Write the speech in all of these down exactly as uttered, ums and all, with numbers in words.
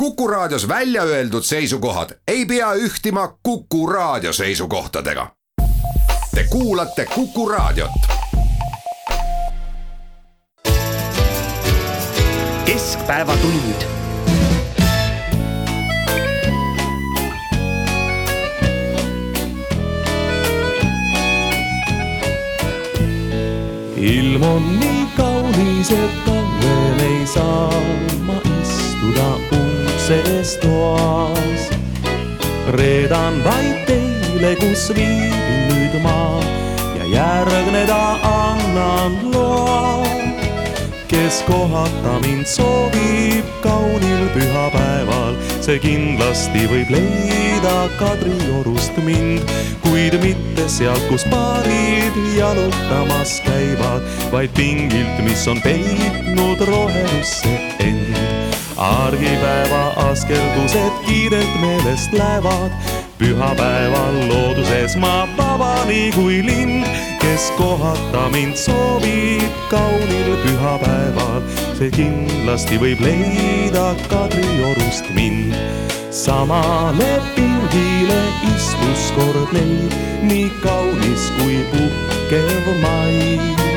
Kuku Raadios välja öeldud seisukohad ei pea ühtima Kuku Raadio seisukohtadega. Te kuulate Kuku Raadiot. Keskpäevatund. Ilm on nii kaunis, et kauem ei saa ma istuda ukses toas. Reedan vaid teile, kus viibin nüüd ma ja järgneda annan loa. Kes kohata mind soovib kaunil pühapäeval, see kindlasti võib leida Kadriorust mind, kuid mitte sealt, kus paarid jalutamas käivad, vaid pingilt, mis on peitnud rohelusse end. Argipäeva askeldused kiirelt meelest lähevad, pühapäeval looduses ma vaba nii kui lind. Kes kohata mind soovib kaunil pühapäeval, see kindlasti võib leida Kadriorust mind. Samale pingile istus kord leid, nii kaunis kui uhkev mai.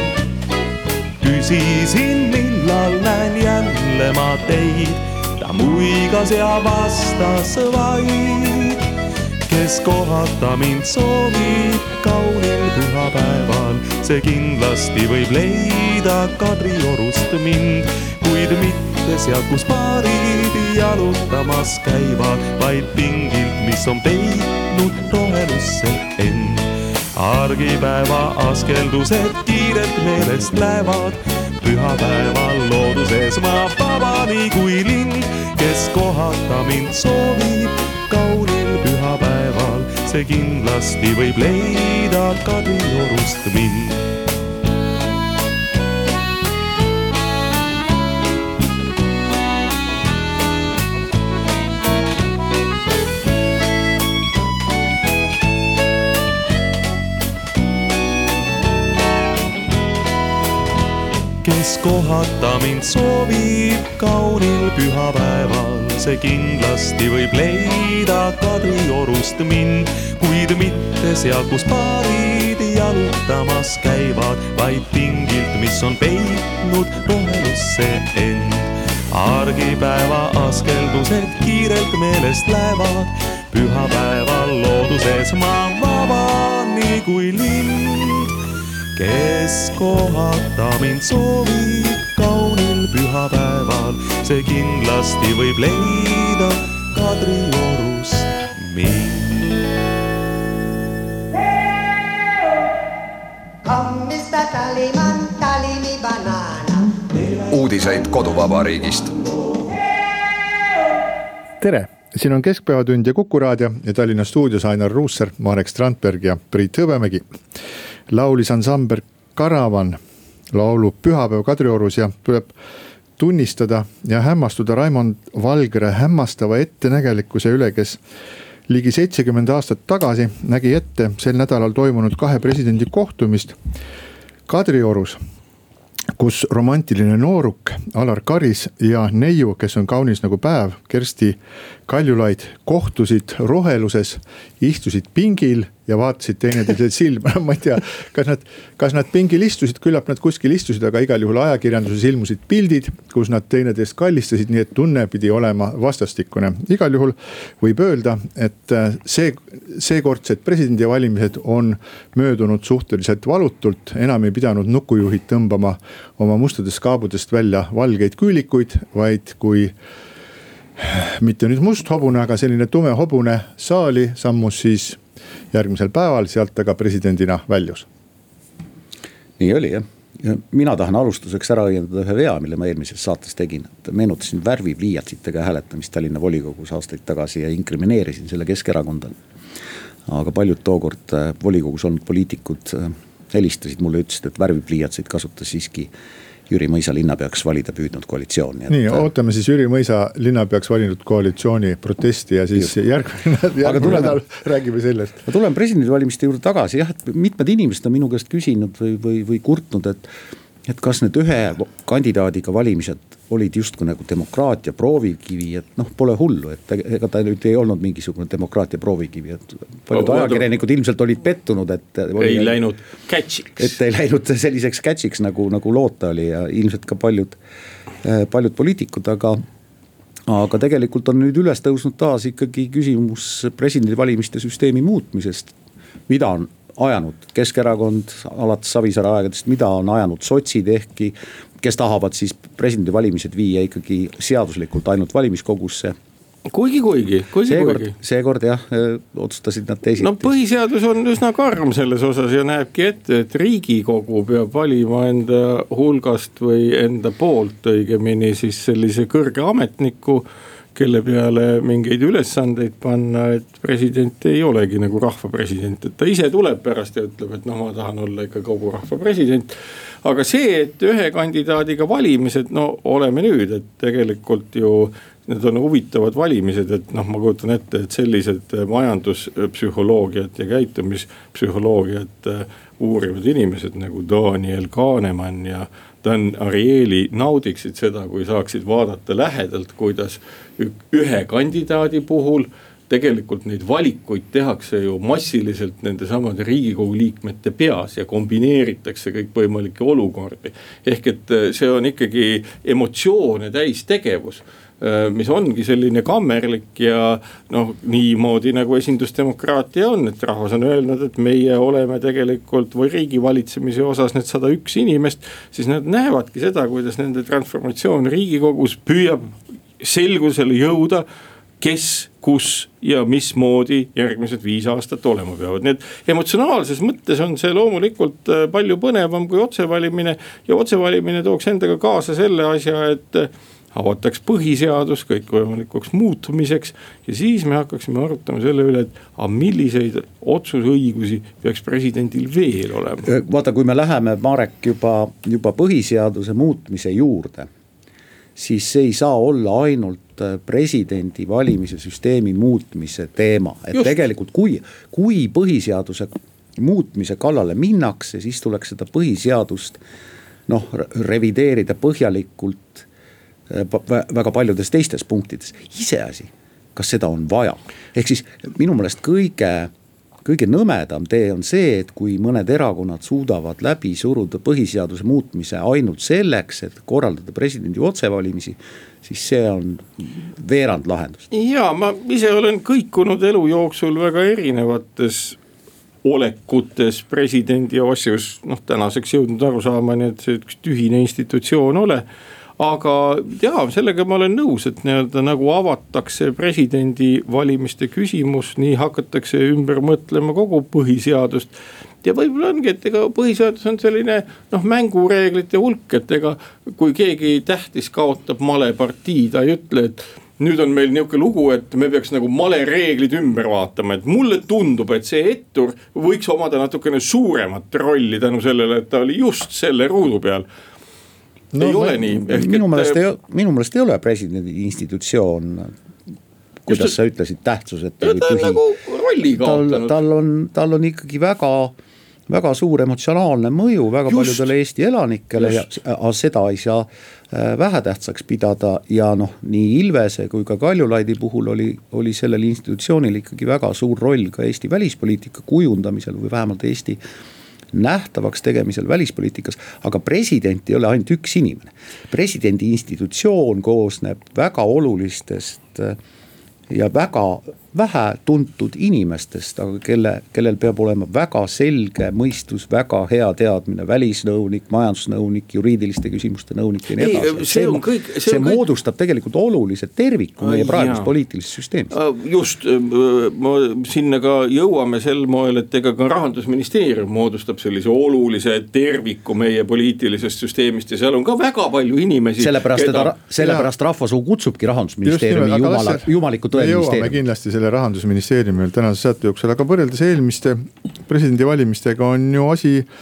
Küsisin, millal näen jälle ma teid, ta muigas ja vastas vaid. Kes kohata mind soovib kaunil pühapäeval, see kindlasti võib leida Kadriorust mind, kuid mitte sealt, kus paarid jalutamas käivad, vaid pingilt, mis on peitnud rohelusse end. Argipäeva askeldused kiirelt meelest lähevad, pühapäeval looduses ma vaba nii kui lind. Kes kohata mind soovib kaunil pühapäeval, see kindlasti võib leida Kadriorust mind. Kes kohata mind soovib kaunil pühapäeval, see kindlasti võib leida Kadriorust mind, kuid mitte sealt, kus paarid jalutamas käivad, vaid pingilt, mis on peitnud rohelusse end. Argipäeva askeldused kiirelt meelest lähevad, pühapäeval looduses ma vaba nii kui lind. Kes kohata mind soovib kaunil pühapäeval, see kindlasti võib leida Kadriorust mind. Uudiseid koduvabariigist. Tere! Siin on Keskpäevatund ja Kuku Raadio ja Tallinna stuudios Ainar Ruusser, Marek Strandberg ja Priit Hõbemägi. Laulis ansambel Karavan laulu Pühapäev Kadriorus ja tuleb tunnistada ja hämmastuda Raimond Valgre hämmastava ettenägelikkuse üle, kes ligi seitsekümmend aastat tagasi nägi ette sel nädalal toimunud kahe presidendi kohtumist Kadriorus, kus romantiline nooruk Alar Karis ja neiu, kes on kaunis nagu päev, Kersti Kaljulaid, kohtusid roheluses, istusid pingil ja vaatasid teineteised silma. Ma ei tea, kas nad, kas nad pingil istusid, küllap nad kuskil istusid, aga igal juhul ajakirjanduses ilmusid pildid, kus nad teineteist kallistasid, nii et tunne pidi olema vastastikune. Igal juhul võib öelda, et see, seekordsed presidendivalimised on möödunud suhteliselt valutult, enam ei pidanud nukujuhid tõmbama oma mustadest kaabudest välja valgeid küülikuid, vaid kui mitte nüüd must hobune, aga selline tume hobune saali sammus siis järgmisel päeval, sealt aga presidendina väljus. Nii oli jah. Ja mina tahan alustuseks ära õiendada ühe vea, mille ma eelmises saates tegin. Meenutasin värvipliiatsitega hääletamist Tallinna volikogus aastaid tagasi ja inkrimineerisin selle Keskerakondale. Aga paljud tookord volikogus olnud poliitikud helistasid mulle, ütlesid, et värvipliiatsid kasutas siiski Jüri Mõisa linnapeaks valida püüdnud koalitsiooni. Nii, ootame siis Jüri Mõisa linnapeaks valinud koalitsiooni protesti ja siis järgmine, järgmine nädal räägime sellest. Ma tulen presidendivalimiste juurde tagasi, jah, et mitmed inimesed on minu käest küsinud või, või, või kurtnud, et et kas need ühe kandidaadiga valimised olid justkui nagu demokraatia proovikivi, et noh, pole hullu, et ega ta nüüd ei olnud mingisugune demokraatia proovikivi, et paljud no, ajakirjanikud ilmselt olid pettunud, et ei oli, läinud catchiks. Et ei läinud selliseks catchiks nagu, nagu loota oli ja ilmselt ka paljud, paljud poliitikud, aga aga tegelikult on nüüd üles tõusnud taas ikkagi küsimus presidendivalimiste süsteemi muutmisest, mida on ajanud Keskerakond alates Savisaare aegadest, mida on ajanud sotsid ehkki, kes tahavad siis presidendivalimised viia ikkagi seaduslikult ainult valimiskogusse. Kuigi, kuigi, kuigi, seekord, kuigi. Seekord jah, otsustasid nad teisiti. No põhiseadus on üsna karm selles osas ja näebki ette, et Riigikogu peab valima enda hulgast või enda poolt õigemini siis sellise kõrge ametniku, kelle peale mingeid ülesandeid panna, et president ei olegi nagu rahva president, et ta ise tuleb pärast ja ütleb, et noh, ma tahan olla ikka kogu rahva president. Aga see, et ühe kandidaadiga valimised, no oleme nüüd, et tegelikult ju need on huvitavad valimised, et noh, ma kujutan ette, et sellised majanduspsühholoogiat ja käitumispsühholoogiat uurivad inimesed nagu Daniel Kahneman ja Dan Ariely naudiksid seda, kui saaksid vaadata lähedalt, kuidas ühe kandidaadi puhul tegelikult neid valikuid tehakse ju massiliselt nende samade Riigikogu liikmete peas ja kombineeritakse kõik võimalikke olukordi. Ehk et see on ikkagi emotsioone täis tegevus, mis ongi selline kammerlik ja noh, niimoodi nagu esindusdemokraatia on, et rahvas on öelnud, et meie oleme tegelikult või riigi valitsemise osas need sada üks inimest, siis nad näevadki seda, kuidas nende transformatsioon Riigikogus püüab selgusele jõuda, kes, kus ja mismoodi järgmised viis aastat olema peavad. Need emotsionaalses mõttes on see loomulikult palju põnevam kui otsevalimine ja otsevalimine tooks endaga kaasa selle asja, et avataks põhiseadus kõik võimalikuks muutumiseks ja siis me hakkaksime arutama selle üle, et a, milliseid otsusõigusi peaks presidendil veel olema. Vaata, kui me läheme, Marek, juba, juba põhiseaduse muutmise juurde, siis see ei saa olla ainult presidendi valimise süsteemi muutmise teema. Et Just. tegelikult kui, kui põhiseaduse muutmise kallale minnakse, siis tuleks seda põhiseadust noh, revideerida põhjalikult väga paljudes teistes punktides. Iseasi, kas seda on vaja. Ehk siis minu meelest kõige, kõige nõmedam tee on see, et kui mõned erakonnad suudavad läbi suruda põhiseaduse muutmise ainult selleks, et korraldada presidendi otsevalimisi, siis see on veerand lahendust. Ja ma ise olen kõikunud elu jooksul väga erinevates olekutes presidendi asjus, noh tänaseks jõudnud aru saamani, et see üks tühine institutsioon ole. Aga jaa, sellega ma olen nõus, et nii-öelda nagu avatakse presidendi valimiste küsimus, nii hakatakse ümber mõtlema kogu põhiseadust. Ja võib-olla ongi, et ega põhiseadus on selline noh, mängureeglite hulk, et ega kui keegi tähtis kaotab malepartii, ta ei ütle, et nüüd on meil niisugune lugu, et me peaks nagu malereeglid ümber vaatama, et mulle tundub, et see ettur võiks omada natukene suuremat rolli tänu sellele, et ta oli just selle ruudu peal. No, ei ole nii. Ehk, minu, meelest ei, minu meelest ei ole presidendi institutsioon, kuidas just, sa ütlesid, tähtsuset. Ta on nagu rolli kaotanud. Tal, tal, on, tal on ikkagi väga, väga suur emotsionaalne mõju väga just. Paljudele Eesti elanikele just. Ja seda ei saa vähetähtsaks pidada ja noh, nii Ilvese kui ka Kaljulaidi puhul oli, oli sellel institutsioonil ikkagi väga suur roll ka Eesti välispoliitika kujundamisel või vähemalt Eesti nähtavaks tegemisel välispoliitikas, aga president ei ole ainult üks inimene. Presidendi institutsioon koosneb väga olulistest ja väga vähe tuntud inimestest, aga kelle, kellel peab olema väga selge mõistus, väga hea teadmine, välisnõunik, majandusnõunik, juriidiliste küsimuste nõunik ja nii edasi. See, see, kõik, see, see moodustab kõik tegelikult oluliselt terviku meie praegust poliitilises süsteemis. Just, ma sinna ka jõuame sel moel, et ega ka Rahandusministeerium moodustab sellise olulise terviku meie poliitilisest süsteemist ja seal on ka väga palju inimesi. Sellepärast, keda... sellepärast rahvasuu kutsubki Rahandusministeeriumi jumala, jumaliku tõeministeeriumi. Selle rahandusministeeriumil tänase saate jooksul, aga võrreldes eelmiste presidendivalimistega on ju asi,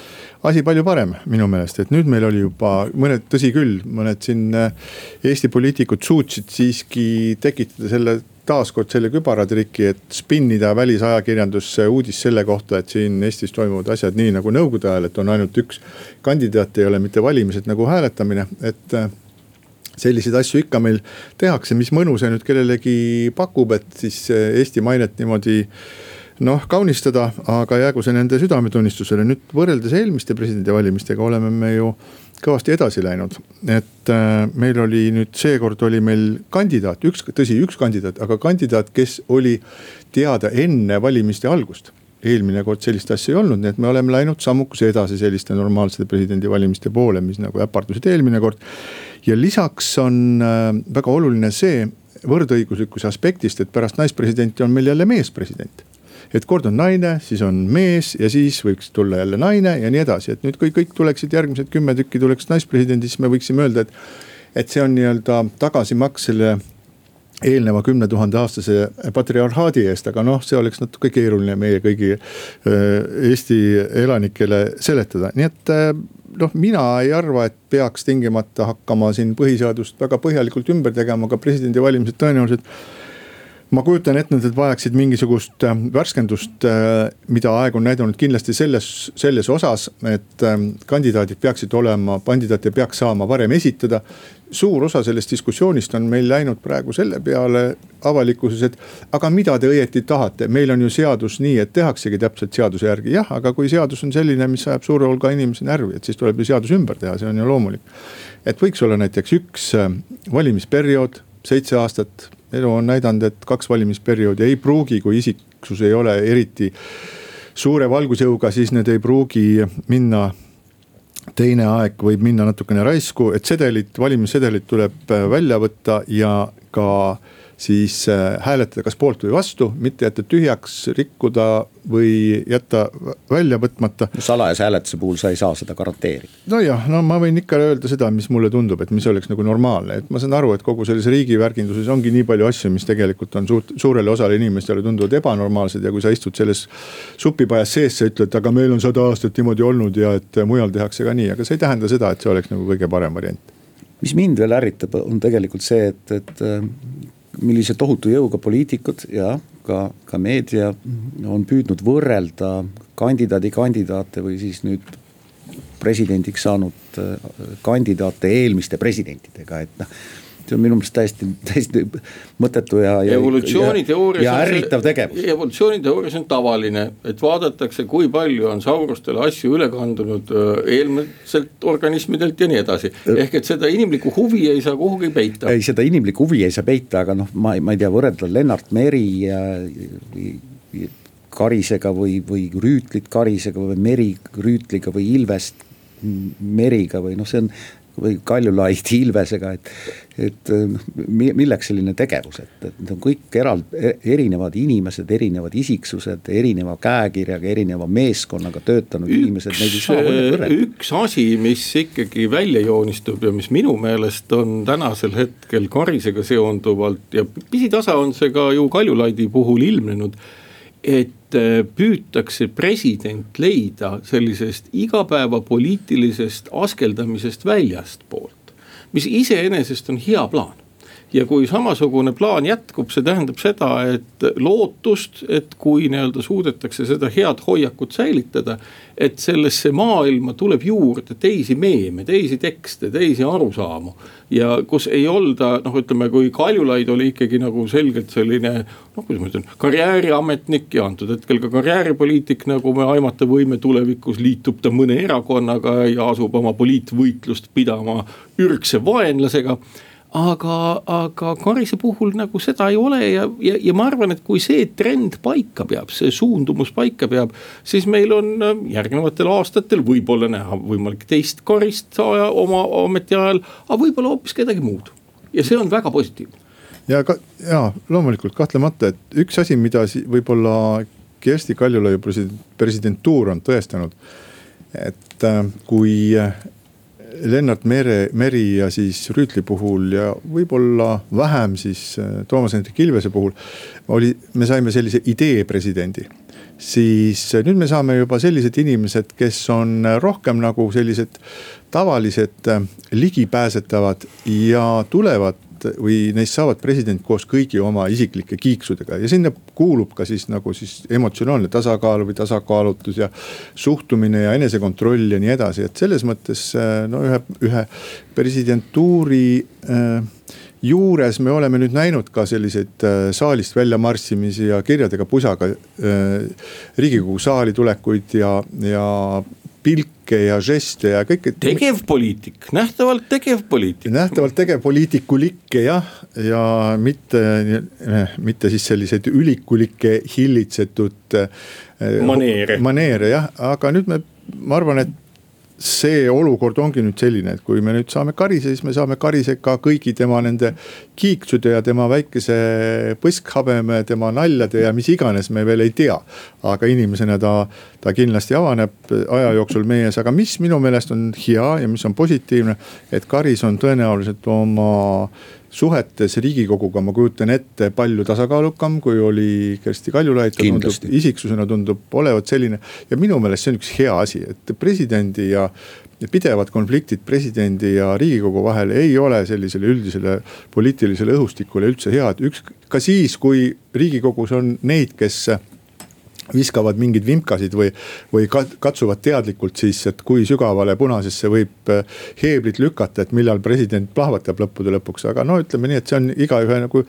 asi palju parem minu meelest, et nüüd meil oli juba mõned, tõsi küll, mõned siin Eesti poliitikud suutsid siiski tekitada selle taaskord selle kübaratriki, et spinnida välisajakirjandusse uudis selle kohta, et siin Eestis toimuvad asjad nii nagu nõukogude ajal, et on ainult üks kandidaat, ei ole mitte valimised nagu hääletamine, et selliseid asju ikka meil tehakse, mis mõnu see nüüd kellelegi pakub, et siis Eesti mainet niimoodi noh, kaunistada, aga jäägu see nende südametunnistusele. Nüüd võrreldes eelmiste presidendivalimistega oleme me ju kõvasti edasi läinud, et meil oli nüüd seekord oli meil kandidaat, üks, tõsi, üks kandidaat, aga kandidaat, kes oli teada enne valimiste algust. Eelmine kord sellist asja ei olnud, nii et me oleme läinud sammukuse edasi selliste normaalsete presidendivalimiste poole, mis nagu äpardusid eelmine kord. Ja lisaks on väga oluline see võrdõiguslikkuse aspektist, et pärast naispresidenti on meil jälle meespresident. Et kord on naine, siis on mees ja siis võiks tulla jälle naine ja nii edasi. Et nüüd kui kõik tuleksid järgmised kümme tükki tuleks naispresidendi, siis me võiksime öelda, et, et see on nii-öelda tagasimaks selle eelneva kümne tuhande aastase patriarhaadi eest, aga noh, see oleks natuke keeruline meie kõigi Eesti elanikele seletada. Nii et noh, mina ei arva, et peaks tingimata hakkama siin põhiseadust väga põhjalikult ümber tegema, aga presidendivalimised tõenäoliselt ma kujutan ette, et vajaksid mingisugust värskendust, mida aeg on näidanud kindlasti selles, selles osas, et kandidaadid peaksid olema, kandidaate peaks saama varem esitada. Suur osa sellest diskussioonist on meil läinud praegu selle peale avalikkuses, et aga mida te õieti tahate? Meil on ju seadus nii, et tehaksegi täpselt seaduse järgi. Jah, aga kui seadus on selline, mis ajab suure hulga inimese närvi, et siis tuleb ju seadus ümber teha, see on ju loomulik. Et võiks olla näiteks üks valimisperiood, seitse aastat, elu on näidanud, et kaks valimisperioodi ei pruugi, kui isiksus ei ole eriti suure valgusjõuga, siis need ei pruugi minna, teine aeg võib minna natukene raisku, et sedelit, valimissedelit tuleb välja võtta ja ka siis hääletada kas poolt või vastu, mitte jätta tühjaks, rikkuda või jätta välja võtmata. Salajase hääletuse puhul sa ei saa seda garanteerida. No jah, no ma võin ikka öelda seda, mis mulle tundub, et mis oleks nagu normaalne. Et ma saan aru, et kogu sellise riigivärginduses ongi nii palju asju, mis tegelikult on suurt, suurele osale inimestele tunduvad ebanormaalsed ja kui sa istud selles supipajas sees, sa ütled, aga meil on sada aastat niimoodi olnud ja et mujal tehakse ka nii, aga see ei tähenda seda, et see oleks nagu kõige parem variant. Mis mind veel ärritab, on tegelikult see, et, et millise tohutu jõuga poliitikud ja ka, ka meedia on püüdnud võrrelda kandidaadi kandidaate või siis nüüd presidendiks saanud kandidaate eelmiste presidentidega, et noh, see on minu meelest täiesti, täiesti mõttetu ja, ja, ja, ja ärritav tegevus. Evolutsiooniteoorias on tavaline, et vaadatakse, kui palju on saurustele asju üle kandunud eelmiselt organismidelt ja nii edasi. Ehk et seda inimlikku huvi ei saa kuhugi peita. Ei, seda inimlikku huvi ei saa peita, aga noh, ma, ma ei tea, võrrelda Lennart Meri ja, Karisega või, või Rüütlit Karisega või Meri Rüütliga või Ilvest Meriga või noh, see on või Kaljulaidi Ilvesega, et, et milleks selline tegevus, et, et need on kõik erald, erinevad inimesed, erinevad isiksused, erineva käekirjaga, erineva meeskonnaga töötanud üks, inimesed. Üks asi, mis ikkagi välja joonistub ja mis minu meelest on tänasel hetkel Karisega seonduvalt ja pisitasa on see ka ju Kaljulaidi puhul ilmnenud, et püütakse president leida sellisest igapäeva poliitilisest askeldamisest väljast poolt, mis iseenesest on hea plaan. Ja kui samasugune plaan jätkub, see tähendab seda, et lootust, et kui nii-öelda suudetakse seda head hoiakut säilitada, et sellesse maailma tuleb juurde teisi meeme, teisi tekste, teisi arusaamu. Ja kus ei olda, noh ütleme, kui Kaljulaid oli ikkagi nagu selgelt selline, noh kuidas ma ütlen, karjääriametnik ja antud hetkel ka karjääripoliitik, nagu me aimata võime tulevikus liitub ta mõne erakonnaga ja asub oma poliitvõitlust pidama ürgse vaenlasega. Aga, aga Karise puhul nagu seda ei ole ja, ja, ja ma arvan, et kui see trend paika peab, see suundumus paika peab, siis meil on järgnevatel aastatel võib-olla näha võimalik teist Karist oma ameti ajal, aga võib-olla hoopis kedagi muud. Ja see on väga positiivne. Ja, ka, ja loomulikult kahtlemata, et üks asi, mida võib-olla Kersti Kaljulaidi presidentuur on tõestanud, et kui Lennart Mere, Meri ja siis Rüütli puhul ja võib-olla vähem siis Toomas Hendrik Ilvese puhul oli, me saime sellise idee presidendi. Siis nüüd me saame juba sellised inimesed, kes on rohkem nagu sellised tavalised ligipääsetavad ja tulevad või neist saavad president koos kõigi oma isiklike kiiksudega ja sinna kuulub ka siis nagu siis emotsionaalne tasakaal või tasakaalutus ja suhtumine ja enesekontroll ja nii edasi, et selles mõttes no ühe, ühe presidentuuri äh, juures me oleme nüüd näinud ka selliseid saalist välja marssimisi ja kirjadega pusaga äh, Riigikogu saali tulekuid ja, ja pilke ja žeste ja kõik. Tegevpoliitik, nähtavalt tegevpoliitik. Nähtavalt tegevpoliitikulikke jah, ja mitte, mitte siis selliseid ülikulikke hillitsetud maneere. maneere jah, aga nüüd me, ma arvan, et see olukord ongi nüüd selline, et kui me nüüd saame Karise, siis me saame Karise ka kõigi tema nende kiiksude ja tema väikese põskhabeme, tema naljade ja mis iganes me veel ei tea. Aga inimesena ta, ta kindlasti avaneb aja jooksul meie ees, aga mis minu meelest on hea ja mis on positiivne, et Karis on tõenäoliselt oma suhetes Riigikoguga, ma kujutan ette, palju tasakaalukam, kui oli Kersti Kaljulaid, tundub, isiksusena tundub olevat selline. Ja minu meelest see on üks hea asi, et presidendi ja pidevad konfliktid presidendi ja Riigikogu vahel ei ole sellisele üldisele poliitilisele õhustikule üldse head. Üks, ka siis, kui Riigikogus on neid, kes viskavad mingid vimkasid või, või katsuvad teadlikult siis, et kui sügavale punasesse võib heeblit lükata, et millal president plahvatab lõppude lõpuks. Aga no ütleme nii, et see on igaühe nagu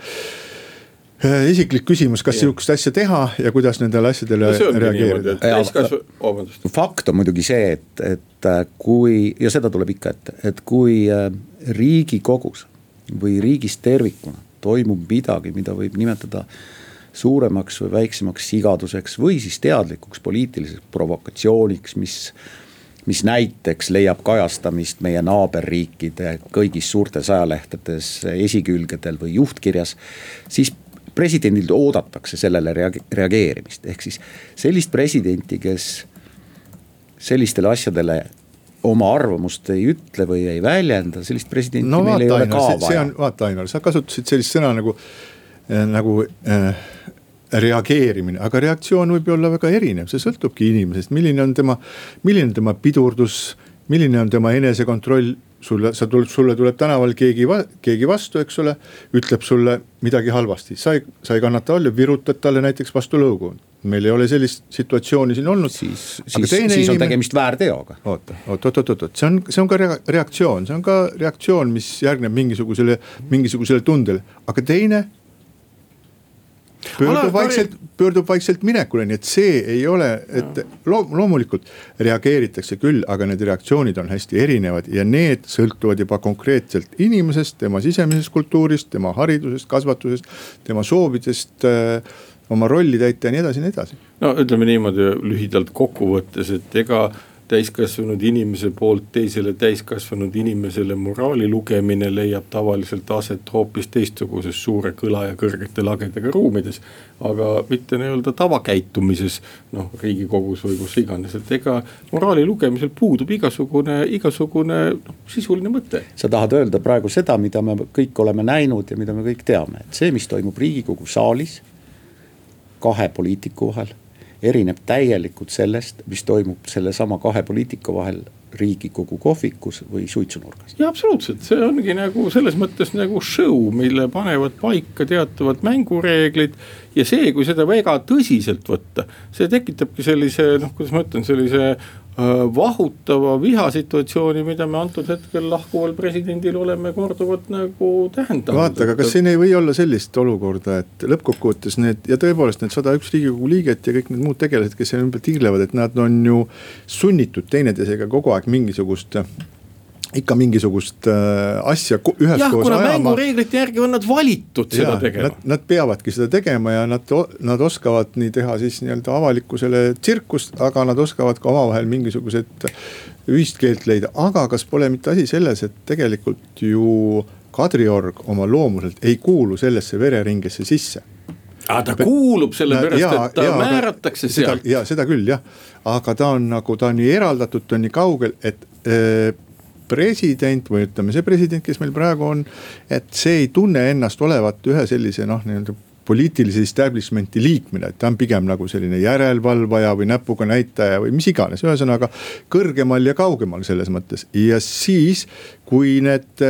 isiklik küsimus, kas sihukest asja teha ja kuidas nendele asjadele no reageerida. Ja, fakt on muidugi see, et, et kui, ja seda tuleb ikka ette, et kui Riigikogus või riigis tervikuna toimub midagi, mida võib nimetada suuremaks või väiksemaks sigaduseks või siis teadlikuks poliitiliseks provokatsiooniks, mis, mis näiteks leiab kajastamist meie naaberriikide kõigis suurtes ajalehtedes, esikülgedel või juhtkirjas, siis presidendilt oodatakse sellele reageerimist. Ehk siis sellist presidenti, kes sellistele asjadele oma arvamust ei ütle või ei väljenda, sellist presidenti no, meil ei ole ka vaja. See on, vaata Ainar, sa kasutasid sellist sõna nagu nagu äh, reageerimine, aga reaktsioon võib olla väga erinev, see sõltubki inimesest, milline on tema, milline on tema pidurdus, milline on tema enesekontroll, sulle, sa tuleb, sulle tuleb tänaval keegi, keegi vastu, eks ole, ütleb sulle midagi halvasti, sa ei, sa ei kannata all ja virutad talle näiteks vastu lõugu. Meil ei ole sellist situatsiooni siin olnud. Siis, siis, siis inimene, on tegemist väärteoga. Oota, oot, oot, oot, oot, see on, see on ka reaktsioon, see on ka reaktsioon, mis järgneb mingisugusele, mingisugusele tundele, aga teine Pöördub vaikselt, pöördub vaikselt minekule, nii et see ei ole, et loomulikult reageeritakse küll, aga need reaktsioonid on hästi erinevad ja need sõltuvad juba konkreetselt inimesest, tema sisemisest kultuurist, tema haridusest, kasvatusest, tema soovidest, oma rolli täita ja nii edasi, nii edasi. No ütleme niimoodi lühidalt kokkuvõttes, et ega täiskasvanud inimese poolt teisele täiskasvanud inimesele moraali lugemine leiab tavaliselt aset hoopis teistsuguses suure kõla ja kõrgete lagedega ruumides, aga mitte nii-öelda tavakäitumises, noh Riigikogus või kus iganes, et ega moraali lugemisel puudub igasugune, igasugune no, sisuline mõte. Sa tahad öelda praegu seda, mida me kõik oleme näinud ja mida me kõik teame, et see, mis toimub Riigikogu saalis kahe poliitiku vahel, erineb täielikult sellest, mis toimub selle sama kahe poliitika vahel Riigikogu kohvikus või suitsunurgas. Ja absoluutselt, see ongi nagu selles mõttes nagu show, mille panevad paika teatavad mängureeglid ja see, kui seda väga tõsiselt võtta, see tekitabki sellise, noh kuidas ma ütlen, sellise äh, vahutava vihasituatsiooni, mida me antud hetkel lahkuval presidendil oleme korduvalt nagu tähendanud. Vaata, aga kas siin ei või olla sellist olukorda, et lõppkokkuvõttes need ja tõepoolest need sada üks Riigikogu liiget ja kõik need muud tegelased, kes seal ümber tiirlevad, et nad on ju sunnitud teineteisega kogu aeg mingisugust, ikka mingisugust äh, asja ühes jah, koos ajama. Jah, kuna mängureeglite järgi on nad valitud ja, seda tegema. Nad, nad peavadki seda tegema ja nad, nad oskavad nii teha siis nii-öelda avalikkusele tsirkust, aga nad oskavad ka omavahel mingisugused ühist keelt leida. Aga kas pole mitte asi selles, et tegelikult ju Kadriorg oma loomuselt ei kuulu sellesse vereringesse sisse? Aga ta kuulub selle pärast, et ta ja, määratakse seda, seal. Ja seda küll jah, aga ta on nagu, ta on nii eraldatud, ta on nii kaugel, et äh, president või ütleme see president, kes meil praegu on, et see ei tunne ennast olevat ühe sellise noh, nii-öelda poliitilise establishmenti liikmine, et ta on pigem nagu selline järelevalvaja või näpuga näitaja või mis iganes, ühesõnaga kõrgemal ja kaugemal selles mõttes. Ja siis, kui need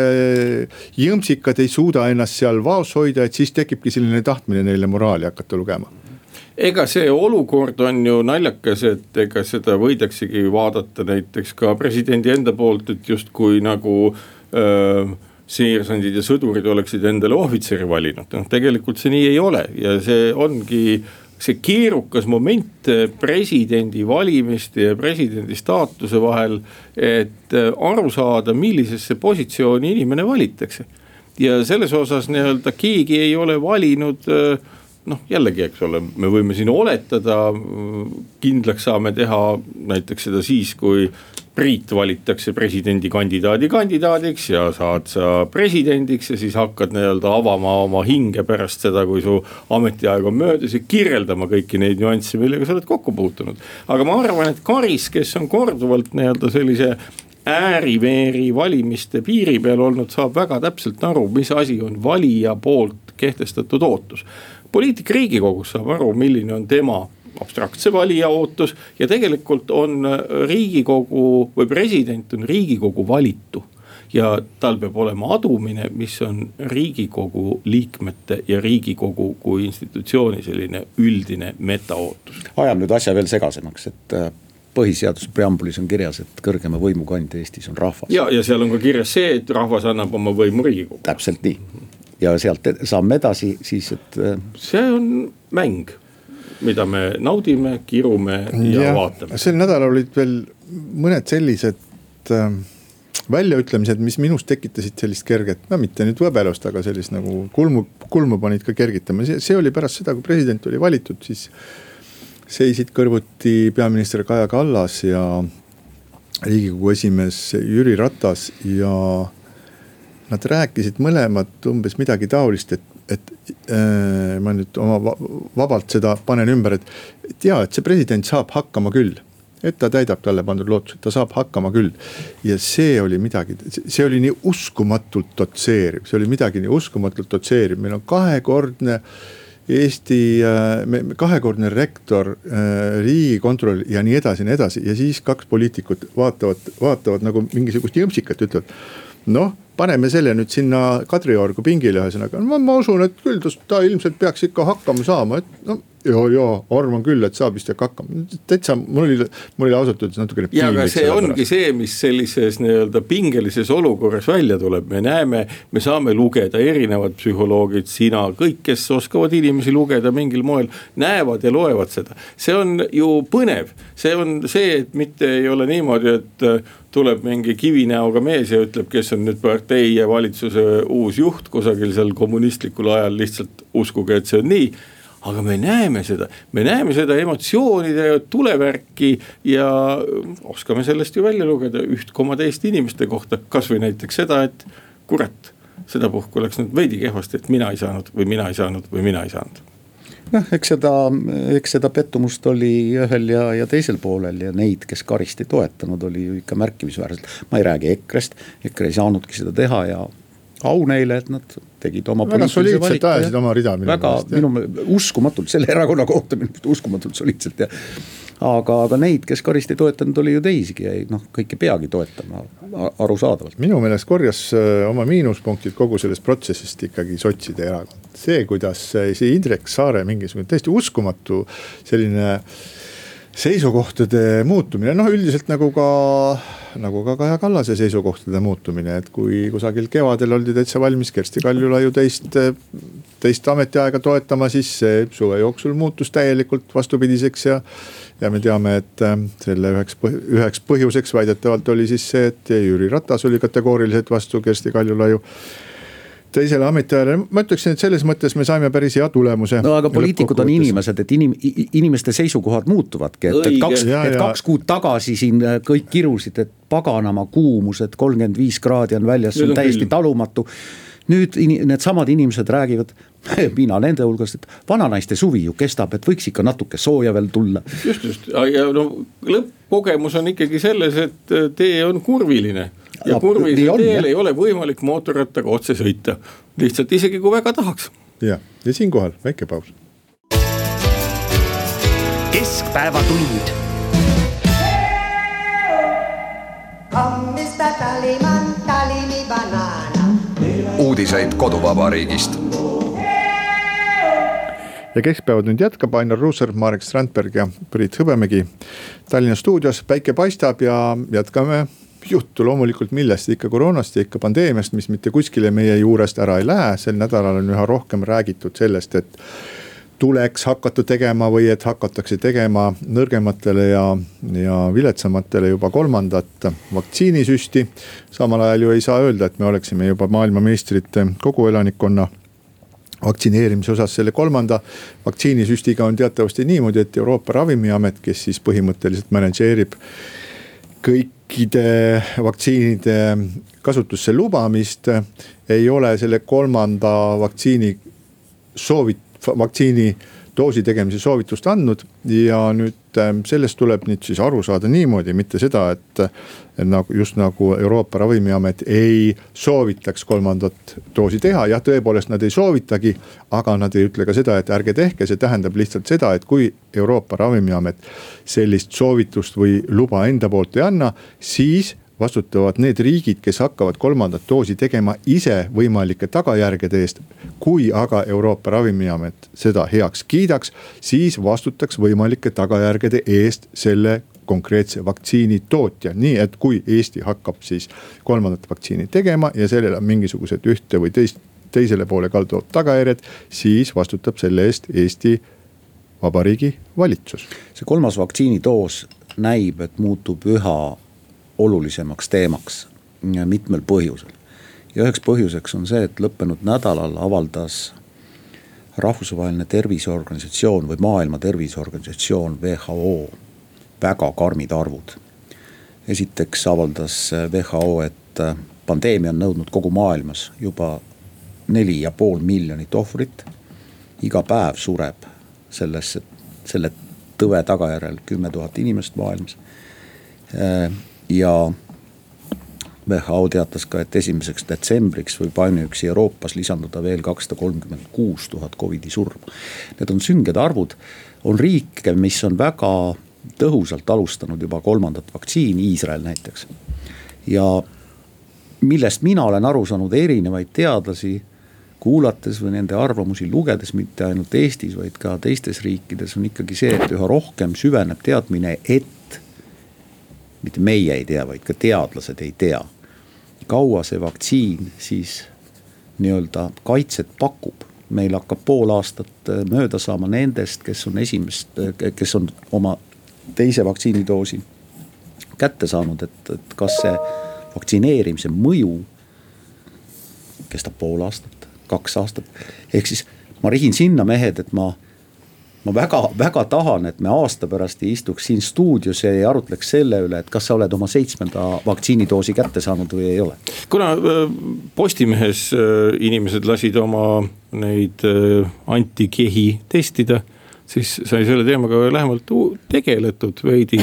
jõmsikad ei suuda ennast seal vaos hoida, et siis tekibki selline tahtmine neile moraali hakata lugema. Ega see olukord on ju naljakas, et ega seda võidaksegi vaadata näiteks ka presidendi enda poolt, et just kui nagu öö, seersandid ja sõdurid oleksid endale ohvitseri valinud. No, tegelikult see nii ei ole ja see ongi see keerukas moment presidendi valimiste ja presidendi staatuse vahel, et aru saada, millisesse positsiooni inimene valitakse. Ja selles osas nii-öelda keegi ei ole valinud, noh jällegi, eks ole, me võime siin oletada, kindlaks saame teha näiteks seda siis, kui Priit valitakse presidendi kandidaadi kandidaadiks ja saad sa presidendiks ja siis hakkad nii-öelda avama oma hinge pärast seda, kui su ametiaeg on möödas ja kirjeldama kõiki neid nüansse, millega sa oled kokku puutunud. Aga ma arvan, et Karis, kes on korduvalt nii-öelda sellise ääriveeri valimiste piiri peal olnud, saab väga täpselt aru, mis asi on valija poolt kehtestatud ootus. Poliitik Riigikogus saab aru, milline on tema abstraktse valija ootus ja tegelikult on Riigikogu või president on Riigikogu valitu ja tal peab olema adumine, mis on Riigikogu liikmete ja Riigikogu kui institutsiooni selline üldine metaootus. Ajam nüüd asja veel segasemaks, et põhiseaduse preambulis on kirjas, et kõrgema võimukandja Eestis on rahvas. Ja, ja seal on ka kirjas see, et rahvas annab oma võimu Riigikogu. Täpselt nii. Ja sealt saame edasi siis, et see on mäng, mida me naudime, kirume ja, ja vaatame. Sel nädalal olid veel mõned sellised äh, väljaütlemised, mis minust tekitasid sellist kerget, no mitte nüüd võbelust, aga sellist nagu kulmu, kulmu panid ka kergitama. See, see oli pärast seda, kui president oli valitud, siis seisid kõrvuti peaminister Kaja Kallas ja Riigikogu esimees Jüri Ratas ja nad rääkisid mõlemad umbes midagi taolist, et et äh, ma nüüd oma vabalt seda panen ümber, et, et jaa, et see president saab hakkama küll, et ta täidab talle pandud lootus, et ta saab hakkama küll. Ja see oli midagi, see oli nii uskumatult dotseeriv, see oli midagi nii uskumatult dotseeriv, meil on kahekordne Eesti, kahekordne rektor, riigikontroll ja nii edasi, nii edasi ja siis kaks poliitikut vaatavad, vaatavad nagu mingisugust jõmsikat, ütlevad, noh, paneme selle nüüd sinna Kadriorgu pingile ühesõnaga. Ma, ma usun, et küll ta ilmselt peaks ikka hakkama saama, et no, joo, joo, arvan küll, et saab vist ikka hakkama. Täitsa, mul oli, mul oli ausalt öeldes natukene ja aga see ongi pärast. See, mis sellises nii-öelda pingelises olukorras välja tuleb. Me näeme, me saame lugeda erinevad psühholoogid, sina, kõik, kes oskavad inimesi lugeda mingil moel, näevad ja loevad seda. See on ju põnev. See on see, et mitte ei ole niimoodi, et tuleb mingi kivinäoga mees ja ütleb, kes on nüüd partei ja valitsuse uus juht kusagil seal kommunistlikul ajal, lihtsalt uskuge, et see on nii. Aga me näeme seda, me näeme seda emotsioonide ja tulevärki ja oskame sellest ju välja lugeda üht koma teist inimeste kohta, kas või näiteks seda, et kurat, seda puhku oleks nüüd veidi kehvasti, et mina ei saanud või mina ei saanud või mina ei saanud. Noh, eks seda, eks seda pettumust oli ühel ja, ja teisel poolel ja neid, kes Karist ei toetanud, oli ju ikka märkimisväärselt. Ma ei räägi Ekrest, Ekre ei saanudki seda teha ja au neile, et nad tegid oma väga soliidselt ajasid oma rida. Väga minu uskumatult, selle erakonna kohta uskumatult soliidselt ja aga, aga neid, kes Karist ei toetanud, oli ju teisigi ja noh, kõiki peagi toetama arusaadavalt. Minu meelest korjas oma miinuspunktid kogu sellest protsessist ikkagi sotside erakond. See, kuidas see Indrek Saare mingisugune täiesti uskumatu selline seisukohtade muutumine, noh üldiselt nagu ka nagu ka Kaja Kallase seisukohtade muutumine, et kui kusagil kevadel oldi täitsa valmis Kersti Kaljulaiu teist, teist ametiaega toetama, siis see suve jooksul muutus täielikult vastupidiseks ja ja me teame, et selle üheks, üheks põhjuseks väidetavalt oli siis see, et Jüri Ratas oli kategooriliselt vastu Kersti Kaljulaiu teisele ametiajale. Ma ütleksin, et selles mõttes me saime päris hea tulemuse. No aga poliitikud on inimesed, et inim, inimeste seisukohad muutuvadki, et, et, kaks, ja, et ja. kaks kuud tagasi siin kõik kirusid, et paganama kuumus, et kolmkümmend viis kraadi on väljas, on täiesti talumatu. nüüd need samad inimesed räägivad, mina nende hulgast, et vananaiste suvi ju kestab, et võiks ikka natuke sooja veel tulla. Just, just, ja no lõppkogemus on ikkagi selles, et tee on kurviline ja kurviline teel ei ole võimalik mootorrattaga otse sõita, lihtsalt isegi kui väga tahaks. Ja, ja siinkohal väike paus. Keskpäevatund. Kammista taliman talimi banaana. Uudiseid koduvabariigist. Ja Keskpäevatund jätkab Ainar Ruussaar, Marek Strandberg ja Priit Hõbemägi Tallinna stuudios. Päike paistab ja jätkame juttu loomulikult millest, ikka koroonast ja ikka pandeemiast, mis mitte kuskile meie juurest ära ei lähe. Sel nädalal on üha rohkem räägitud sellest, et tuleks hakata tegema või et hakatakse tegema nõrgematele ja, ja viletsamatele juba kolmandat vaktsiinisüsti. Samal ajal ju ei saa öelda, et me oleksime juba maailmameistrid kogu elanikkonna vaktsineerimise osas. Selle kolmanda vaktsiinisüstiga on teatavasti niimoodi, et Euroopa Ravimiamet, kes siis põhimõtteliselt manageerib kõikide vaktsiinide kasutusse lubamist, ei ole selle kolmanda vaktsiini soovit, vaktsiini doosi tegemise soovitust andnud ja nüüd sellest tuleb nüüd siis aru saada niimoodi, mitte seda, et nagu, just nagu Euroopa Ravimiamet ei soovitaks kolmandat doosi teha. Jah, tõepoolest nad ei soovitagi, aga nad ei ütle ka seda, et ärge tehke, see tähendab lihtsalt seda, et kui Euroopa Ravimiamet sellist soovitust või luba enda poolt ei anna, siis vastutavad need riigid, kes hakkavad kolmandat doosi tegema ise võimalike tagajärgede eest. Kui aga Euroopa Ravimiamet seda heaks kiidaks, siis vastutaks võimalike tagajärgede eest selle konkreetse vaktsiini tootja. Nii et kui Eesti hakkab siis kolmandat vaktsiini tegema ja sellele on mingisugused ühte või teist, teisele poole kalduvad tagajärjed, siis vastutab selle eest Eesti Vabariigi valitsus. See kolmas vaktsiinidoos näib, et muutub üha olulisemaks teemaks mitmel põhjusel. Ja üheks põhjuseks on see, et lõppenud nädalal avaldas rahvusvaheline terviseorganisatsioon või maailma terviseorganisatsioon W H O väga karmid arvud. Esiteks avaldas W H O, et pandeemia on nõudnud kogu maailmas juba neli ja pool miljonit ohvrit. Iga päev sureb selles, selle tõve tagajärjel kümme tuhat inimest maailmas. Ja W H O teatas ka, et esimeseks detsembriks võib ainuüksi Euroopas lisanduda veel kakssada kolmkümmend kuus tuhat Covidi surma. Need on sünged arvud. On riike, mis on väga tõhusalt alustanud juba kolmandat vaktsiini, Iisrael näiteks. Ja millest mina olen aru saanud erinevaid teadlasi kuulates või nende arvamusi lugedes, mitte ainult Eestis, vaid ka teistes riikides, on ikkagi see, et üha rohkem süveneb teadmine, et mitte meie ei tea, vaid ka teadlased ei tea, kaua see vaktsiin siis nii-öelda kaitset pakub. Meil hakkab pool aastat mööda saama nendest, kes on esimest, kes on oma teise vaktsiinidoosi kätte saanud, et, et kas see vaktsineerimise mõju kestab pool aastat, kaks aastat. Ehk siis ma rihin sinna, mehed, et ma Ma väga, väga tahan, et me aasta pärast ei istuks siin stuudios ja ei arutleks selle üle, et kas sa oled oma seitsmenda vaktsiinidoosi kätte saanud või ei ole. Kuna Postimehes inimesed lasid oma neid antikehi testida, siis sai selle teemaga lähemalt tegeletud veidi.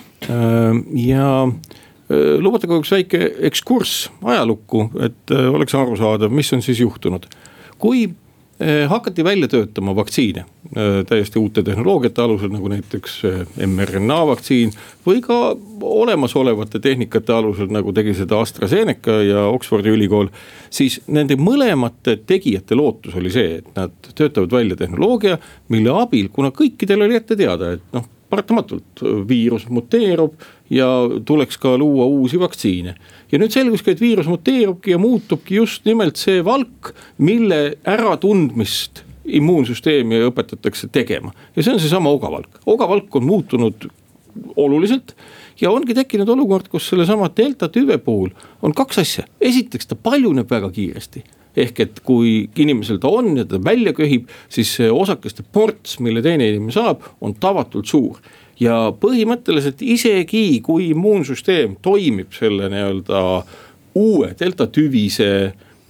Ja lubata ka üks väike ekskurss ajalukku, et oleks aru saada, mis on siis juhtunud. Kui hakati välja töötama vaktsiine täiesti uute tehnoloogiate alusel, nagu näiteks M R N A vaktsiin või ka olemasolevate tehnikate alusel, nagu tegi seda AstraZeneca ja Oxfordi ülikool, siis nende mõlemate tegijate lootus oli see, et nad töötavad välja tehnoloogia, mille abil, kuna kõikidel oli ette teada, et noh, paratamatult viirus muteerub ja tuleks ka luua uusi vaktsiine. Ja nüüd selguski, et viirus muteerubki ja muutubki just nimelt see valk, mille äratundmist immuunsüsteemi õpetatakse tegema. Ja see on see sama ogavalk. Ogavalk on muutunud oluliselt ja ongi tekkinud olukord, kus selle sama delta tüve puhul on kaks asja. Esiteks ta paljuneb väga kiiresti. Ehk et kui inimesel ta on ja ta välja köhib, siis see osakeste ports, mille teine inimene saab, on tavatult suur. Ja põhimõtteliselt isegi, kui immuunsüsteem toimib selle nii-öelda uue delta tüvise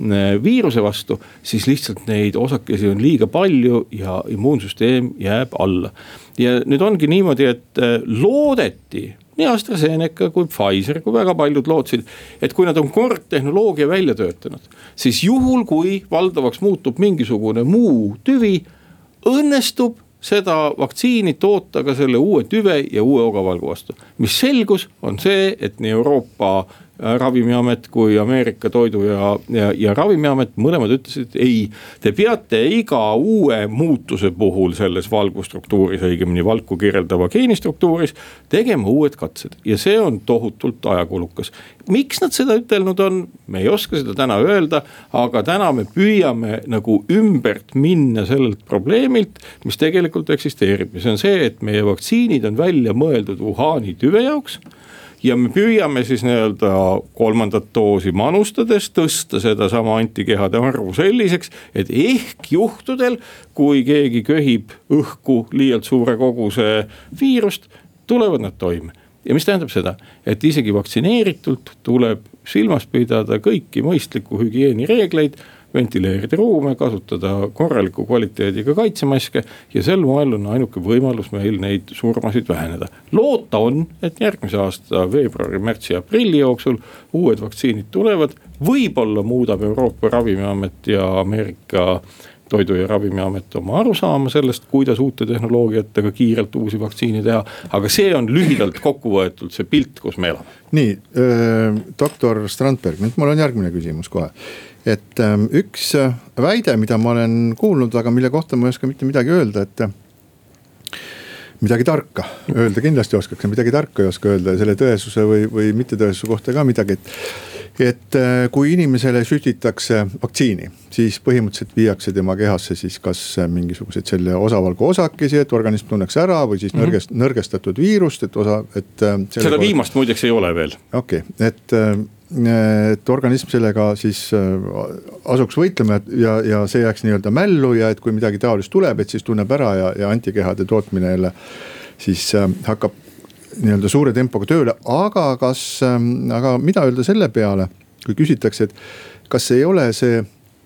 viiruse vastu, siis lihtsalt neid osakesi on liiga palju ja immuunsüsteem jääb alla. Ja nüüd ongi niimoodi, et loodeti nii AstraZeneca kui Pfizer, kui väga paljud lootsid, et kui nad on kord tehnoloogia välja töötanud, siis juhul, kui valdavaks muutub mingisugune muu tüvi, õnnestub seda vaktsiini toota ka selle uue tüve ja uue ogavalgu vastu. Mis selgus on see, et nii Euroopa Ravimiamet kui Ameerika toidu ja, ja, ja Ravimiamet mõlemad ütlesid, et ei, te peate iga uue muutuse puhul selles valgustruktuuris, õigemini valku kirjeldava geenistruktuuris, tegema uued katsed ja see on tohutult ajakulukas. Miks nad seda ütelnud on? Me ei oska seda täna öelda, aga täna me püüame nagu ümbert minna sellelt probleemilt, mis tegelikult eksisteerib. Ja see on see, et meie vaktsiinid on välja mõeldud Wuhani tüve jaoks ja me püüame siis nii-öelda kolmandat doosi manustades tõsta seda sama antikehade arvu selliseks, et ehk juhtudel, kui keegi köhib õhku liialt suure koguse viirust, tulevad nad toime. Ja mis tähendab seda, et isegi vaktsineeritult tuleb silmas pidada kõiki mõistliku hügieeni reegleid, ventileerida ruume, kasutada korraliku kvaliteediga kaitsemaske ja sel moel on ainuke võimalus meil neid surmasid väheneda. Loota on, et järgmise aasta veebruari, märtsi ja aprilli jooksul uued vaktsiinid tulevad, võib-olla muudab Euroopa Ravimiamet ja Ameerika toidu- ja Ravimiamet oma arusaama sellest, kuidas uute tehnoloogiatega kiirelt uusi vaktsiini teha, aga see on lühidalt kokku võetud see pilt, kus me elame. Nii, doktor Strandberg, nüüd mul on järgmine küsimus kohe. Et üks väide, mida ma olen kuulnud, aga mille kohta ma ei oska mitte midagi öelda, et midagi tarka öelda kindlasti oskaks, midagi tarka ei oska öelda selle tõesuse või, või mittetõesuse kohta ka midagi, et et kui inimesele süstitakse vaktsiini, siis põhimõtteliselt viiakse tema kehasse siis kas mingisugused selle osavalgu osakesi, et organism tunneks ära või siis nõrgest, mm-hmm. nõrgestatud viirust, et osa, et seda kord... viimast muideks ei ole veel. Okei, okay, et et organism sellega siis asuks võitlema ja, ja see jääks nii-öelda mällu ja et kui midagi taolist tuleb, et siis tunneb ära ja, ja antikehade tootmine jälle siis hakkab nii-öelda suure tempoga tööle, aga kas, aga mida öelda selle peale, kui küsitakse, et kas ei ole see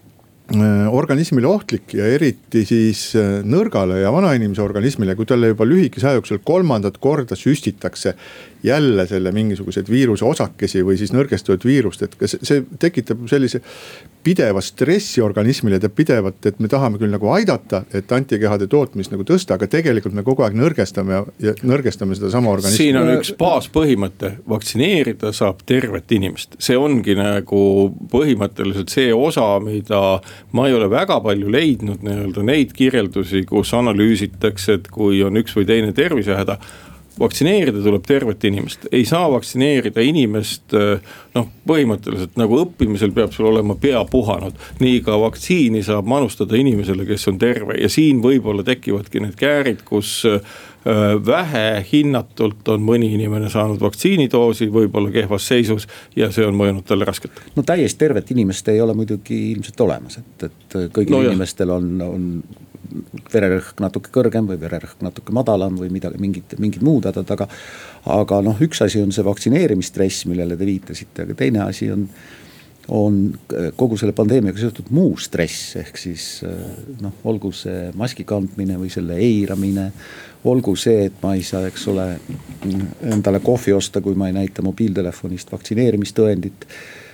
organismile ohtlik ja eriti siis nõrgale ja vanainimese organismile, kui talle juba lühikese aja jooksul kolmandat korda süstitakse jälle selle mingisugused viiruse osakesi või siis nõrgestuvad viirust, et see tekitab sellise pideva stressi organismile, et pidevat, et me tahame küll nagu aidata, et antikehade tootmist nagu tõsta, aga tegelikult me kogu aeg nõrgestame ja nõrgestame seda sama organismi. Siin on üks baaspõhimõte, vaktsineerida saab tervet inimest. See ongi nagu põhimõtteliselt see osa, mida ma ei ole väga palju leidnud nii-öelda neid kirjeldusi, kus analüüsitakse, et kui on üks või teine tervisehäda, vaktsineerida tuleb tervet inimest, ei saa vaktsineerida inimest, noh põhimõtteliselt nagu õppimisel peab sul olema pea puhanud, nii ka vaktsiini saab manustada inimesele, kes on terve ja siin võib-olla tekivadki need käärid, kus vähe hinnatult on mõni inimene saanud vaktsiinidoosi, võib-olla kehvas seisus ja see on mõjunud talle raskelt. No täiesti tervet inimest ei ole muidugi ilmselt olemas, et, et kõigil no, inimestel on, on vererõhk natuke kõrgem või vererõhk natuke madalam või midagi, mingid, mingid muud hädad, aga, aga noh, üks asi on see vaktsineerimisstress, millele te viitasite, aga teine asi on, on kogu selle pandeemiaga seotud muu stress, ehk siis noh, olgu see maski kandmine või selle eiramine, olgu see, et ma ei saa, eks ole, endale kohvi osta, kui ma ei näita mobiiltelefonist vaktsineerimistõendit.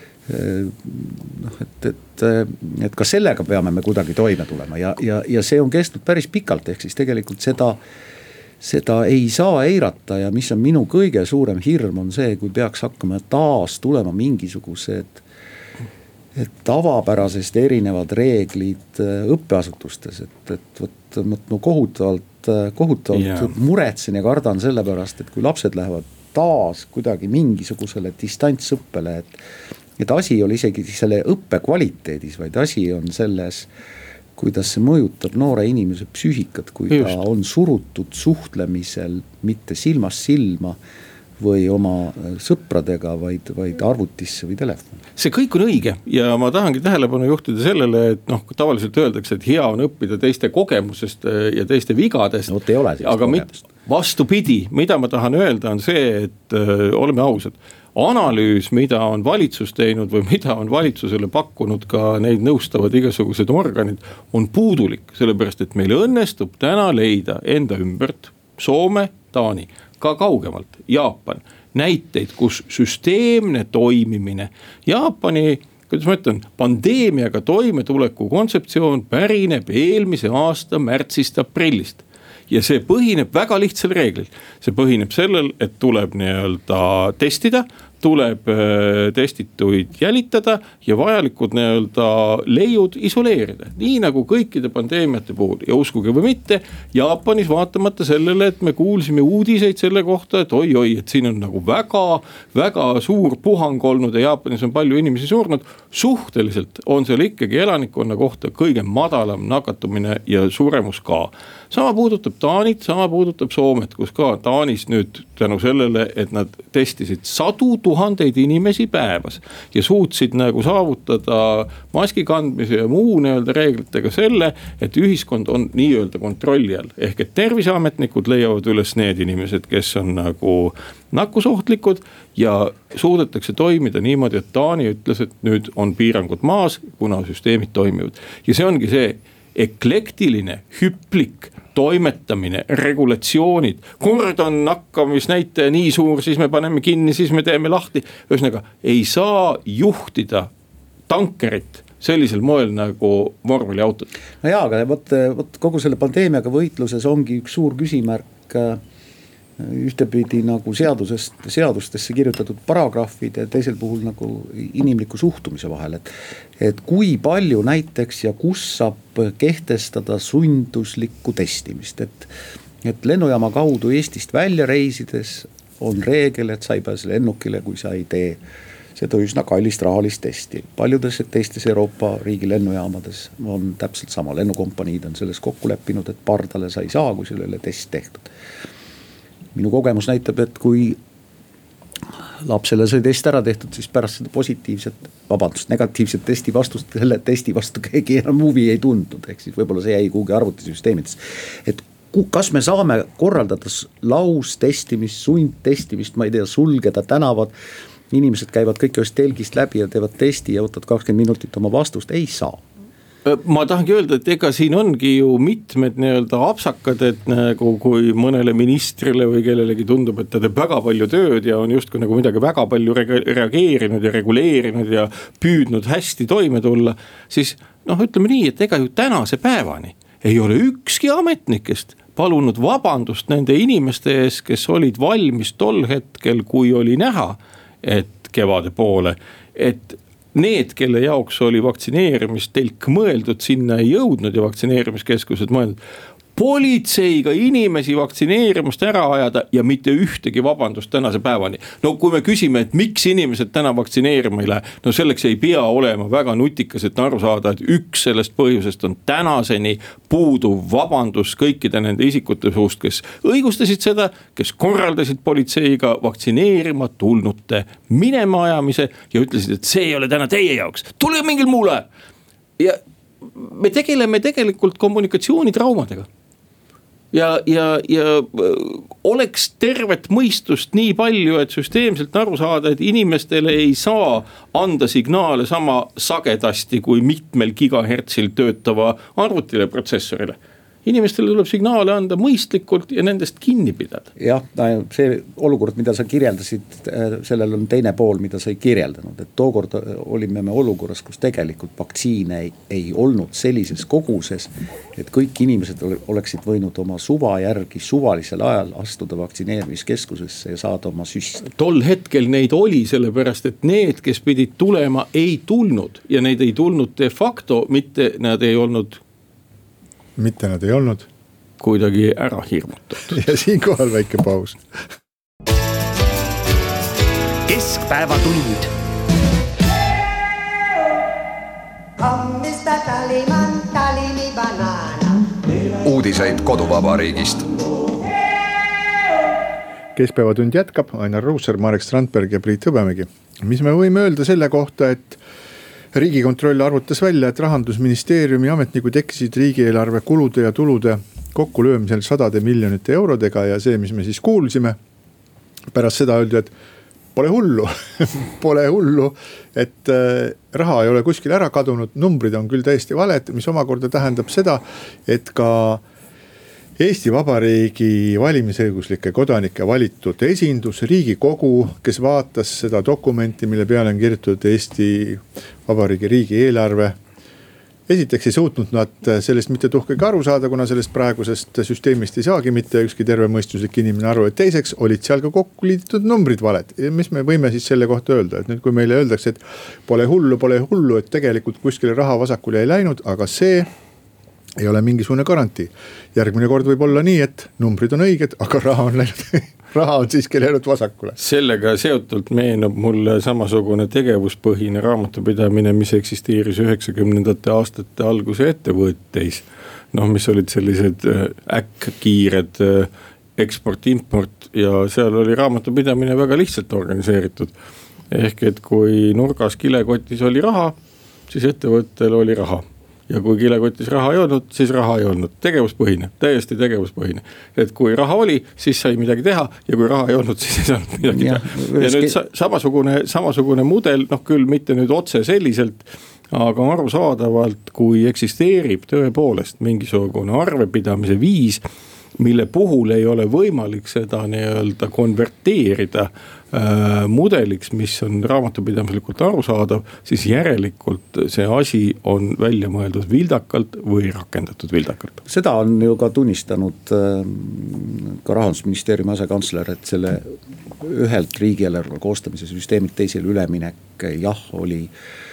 Noh, et, et, et ka sellega peame me kuidagi toime tulema ja, ja, ja see on kestnud päris pikalt, ehk siis tegelikult seda, seda ei saa eirata ja mis on minu kõige suurem hirm on see, kui peaks hakkama taas tulema mingisugused et tavapärasest erinevad reeglid õppeasutustes, et, et võt, no kohutavalt, kohutavalt yeah. muretsen ja kardan selle pärast, et kui lapsed lähevad taas kuidagi mingisugusele distantsõppele, et et asi oli isegi selle õppe kvaliteedis, vaid asi on selles, kuidas see mõjutab noore inimese psüühikat, kui Just. ta on surutud suhtlemisel mitte silmast silma või oma sõpradega, vaid, vaid arvutisse või telefoni. See kõik on õige ja ma tahangi tähelepanu juhtida sellele, et noh, tavaliselt öeldakse, et hea on õppida teiste kogemusest ja teiste vigadest, no, ei ole aga mit, vastupidi, mida ma tahan öelda on see, et öö, oleme ausad, analüüs, mida on valitsus teinud või mida on valitsusele pakkunud ka neid nõustavad igasugused organid, on puudulik, sellepärast et meil õnnestub täna leida enda ümbert Soome, Taani, ka kaugemalt, Jaapan, näiteid, kus süsteemne toimimine, Jaapani, kuidas ma ütlen, pandeemiaga toimetuleku kontseptsioon pärineb eelmise aasta märtsist aprillist. Ja see põhineb väga lihtsal reeglil. See põhineb sellel, et tuleb nii-öelda testida, tuleb testituid jälitada ja vajalikud nii-öelda leiud isoleerida. Nii nagu kõikide pandeemiate puhul. Ja uskuge või mitte, Jaapanis vaatamata sellele, et me kuulsime uudiseid selle kohta, et oi-oi, et siin on nagu väga, väga suur puhang olnud ja Jaapanis on palju inimesi surnud, suhteliselt on seal ikkagi elanikkonna kohta kõige madalam nakatumine ja suremus ka. Sama puudutab Taanit, sama puudutab Soomet, kus ka Taanis nüüd tänu sellele, et nad testisid sadu tuhandeid inimesi päevas ja suutsid nagu saavutada maski kandmise ja muu nii-öelda reeglitega selle, et ühiskond on nii-öelda kontrolli all. Ehk et terviseametnikud leiavad üles need inimesed, kes on nagu nakkusohtlikud ja suudetakse toimida niimoodi, et Taani ütles, et nüüd on piirangud maas, kuna süsteemid toimivad. Ja see ongi see eklektiline, hüplik toimetamine, regulatsioonid, kord on nakkamisnäitaja nii suur, siis me paneme kinni, siis me teeme lahti. Ühesõnaga, ei saa juhtida tankerit sellisel moel nagu vormeliautot. No jaa, aga võt, võt, kogu selle pandeemiaga võitluses ongi üks suur küsimärk ühtepidi nagu seadusest, seadustesse kirjutatud paragrahvid ja teisel puhul nagu inimliku suhtumise vahel, et, et kui palju näiteks ja kus saab kehtestada sunduslikku testimist, et, et lennujaama kaudu Eestist välja reisides on reegel, et sa ei pääse lennukile, kui sa ei tee seda üsna kallist rahalist testi. Paljudes teistes Euroopa riigi lennujaamades on täpselt sama, lennukompaniid on selles kokku leppinud, et pardale sa ei saa, kui sellele test tehtud. Minu kogemus näitab, et kui lapsele sai test ära tehtud, siis pärast seda positiivset, vabandust, negatiivset testi vastust, selle testi vastu keegi enam huvi ei tundnud, ehk siis võib-olla see jäi kuhugi arvutisüsteemides. Et kas me saame korraldada laustestimist, sundtestimist, ma ei tea, sulgeda tänavad, inimesed käivad kõik ühest telgist läbi ja teevad testi ja võtad kakskümmend minutit oma vastust, ei saa. Ma tahangi öelda, et ega siin ongi ju mitmed nii-öelda apsakad, et nagu kui mõnele ministrile või kellelegi tundub, et ta teeb väga palju tööd ja on justkui nagu midagi väga palju reageerinud ja reguleerinud ja püüdnud hästi toime tulla, siis noh, ütleme nii, et ega ju tänase päevani ei ole ükski ametnikest palunud vabandust nende inimeste ees, kes olid valmis tol hetkel, kui oli näha, et kevade poole, et need, kelle jaoks oli vaktsineerimistelk mõeldud, sinna ei jõudnud ja vaktsineerimiskeskused mõeldud. Politseiga inimesi vaktsineerimust ära ajada ja mitte ühtegi vabandust tänase päevani. No kui me küsime, et miks inimesed täna vaktsineerima ei lähe, no selleks ei pea olema väga nutikas, et aru saada, et üks sellest põhjusest on tänaseni puuduv vabandus kõikide nende isikute suust, kes õigustasid seda, kes korraldasid politseiga vaktsineerima tulnute minema ajamise ja ütlesid, et see ei ole täna teie jaoks, tule mingil muul ajal. Ja me tegeleme tegelikult kommunikatsioonitraumadega. Ja, ja, ja oleks tervet mõistust nii palju, et süsteemselt aru saada, et inimestele ei saa anda signaale sama sagedasti kui mitmel gigahertsil töötava arvutile protsessorile. Inimestele tuleb signaale anda mõistlikult ja nendest kinni pidada. Jah, see olukord, mida sa kirjeldasid, sellel on teine pool, mida sa ei kirjeldanud, et tookord olime me olukorras, kus tegelikult vaktsiine ei, ei olnud sellises koguses, et kõik inimesed oleksid võinud oma suva järgi suvalisel ajal astuda vaktsineerimiskeskusesse ja saada oma süst. Tol hetkel neid oli, sellepärast, et need, kes pidid tulema, ei tulnud ja neid ei tulnud de facto, mitte nad ei olnud mitte nad ei olnud kuidagi ära hirmutatud. Ja siinkohal väike paus. Keskpäevatund. Come sta Taliman, Talimi banana. Uudiseid koduvabariigist. Keskpäevatund jätkab, Ainar Ruussaar, Marek Strandberg ja Priit Hõbemägi. Mis me võime öelda selle kohta, et Riigikontroll arvutas välja, et Rahandusministeeriumi ametnikud tekkisid riigieelarve kulude ja tulude kokkulöömisel sadade miljonite eurodega ja see, mis me siis kuulsime, pärast seda öeldi, et pole hullu pole hullu, et raha ei ole kuskil ära kadunud, numbrid on küll täiesti valed, mis omakorda tähendab seda, et ka Eesti Vabariigi valimisõiguslike kodanike valitud esindus, Riigikogu, kes vaatas seda dokumenti, mille peale on kirjutatud Eesti Vabariigi riigieelarve. Esiteks ei suutnud nad sellest mitte tuhkagi aru saada, kuna sellest praegusest süsteemist ei saagi mitte ükski tervemõistuslik inimene aru, et teiseks olid seal ka kokku liidetud numbrid valed. Ja mis me võime siis selle kohta öelda, et nüüd kui meile öeldakse, et pole hullu, pole hullu, et tegelikult kuskile raha vasakule ei läinud, aga see ei ole mingisugune garantii. Järgmine kord võib olla nii, et numbrid on õiged, aga raha on läinud, raha on siiski läinud vasakule. Sellega seotult meenub mulle samasugune tegevuspõhine raamatupidamine, mis eksisteeris üheksakümnendate aastate alguse ettevõtteis. Noh, mis olid sellised äkkkiired eksport-import ja seal oli raamatupidamine väga lihtsalt organiseeritud. Ehk et kui nurgas kilekotis oli raha, siis ettevõttel oli raha. Ja kui kilekotis raha ei olnud, siis raha ei olnud. Tegevuspõhine, täiesti tegevuspõhine. Et kui raha oli, siis sai midagi teha ja kui raha ei olnud, siis ei saanud midagi ja, teha. Ja nüüd samasugune, samasugune mudel, noh küll mitte nüüd otse selliselt, aga arusaadavalt, kui eksisteerib tõepoolest mingisugune arvepidamise viis, mille puhul ei ole võimalik seda nii-öelda konverteerida äh, mudeliks, mis on raamatupidamislikult arusaadav, siis järelikult see asi on välja mõeldud vildakalt või rakendatud vildakalt. Seda on ju ka tunnistanud äh, ka Rahandusministeeriumi asekantsler, et selle ühelt riigieelarve koostamise süsteemilt teisele üleminek jah, oli,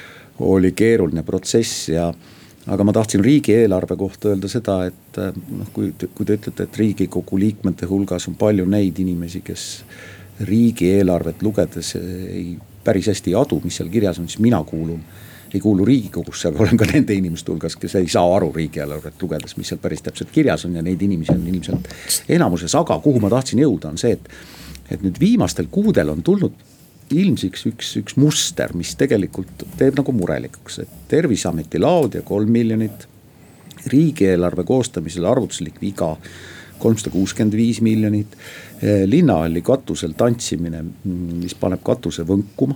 oli keeruline protsess ja aga ma tahtsin riigieelarve kohta öelda seda, et noh, kui, kui te ütlete, et Riigikogu liikmete hulgas on palju neid inimesi, kes riigieelarvet lugedes ei päris hästi adu, mis seal kirjas on, siis mina kuulun, ei kuulu Riigikogusse, aga olen ka nende inimeste hulgas, kes ei saa aru riigieelarvet lugedes, mis seal päris täpselt kirjas on ja neid inimesi on ilmselt enamuses, aga kuhu ma tahtsin jõuda on see, et, et nüüd viimastel kuudel on tulnud ilmsiks üks, üks muster, mis tegelikult teeb nagu murelikuks, et Terviseameti laud ja kolm miljonit, riigieelarve koostamisel arvutuslik viga kolmsada kuuskümmend viis miljonit, linnahalli katusel tantsimine, mis paneb katuse võnkuma,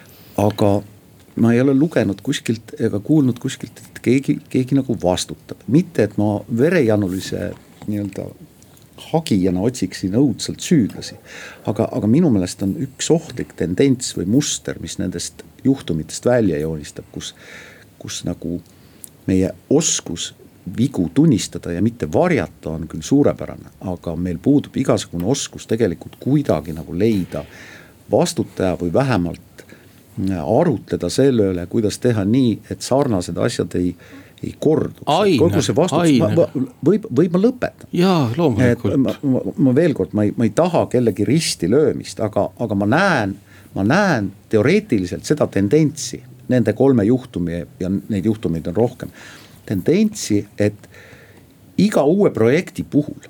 aga ma ei ole lugenud kuskilt ega kuulnud kuskilt, et keegi, keegi nagu vastutab, mitte et ma verejanulise nii-öelda hagijana otsiksin õudselt süüdlasi. Aga, aga minu meelest on üks ohtlik tendents või muster, mis nendest juhtumitest välja joonistab, kus, kus nagu meie oskus vigu tunnistada ja mitte varjata on küll suurepärane, aga meil puudub igasugune oskus tegelikult kuidagi nagu leida vastutaja või vähemalt arutleda selle üle, kuidas teha nii, et sarnased asjad ei ei kordu. Kogu see vastutus, võib, võib ma lõpetan. Jaa, loomulikult. Ma, ma, ma veel kord, ma ei, ma ei taha kellegi risti löömist, aga, aga ma näen, ma näen teoreetiliselt seda tendentsi, nende kolme juhtumi ja neid juhtumeid on rohkem. Tendentsi, et iga uue projekti puhul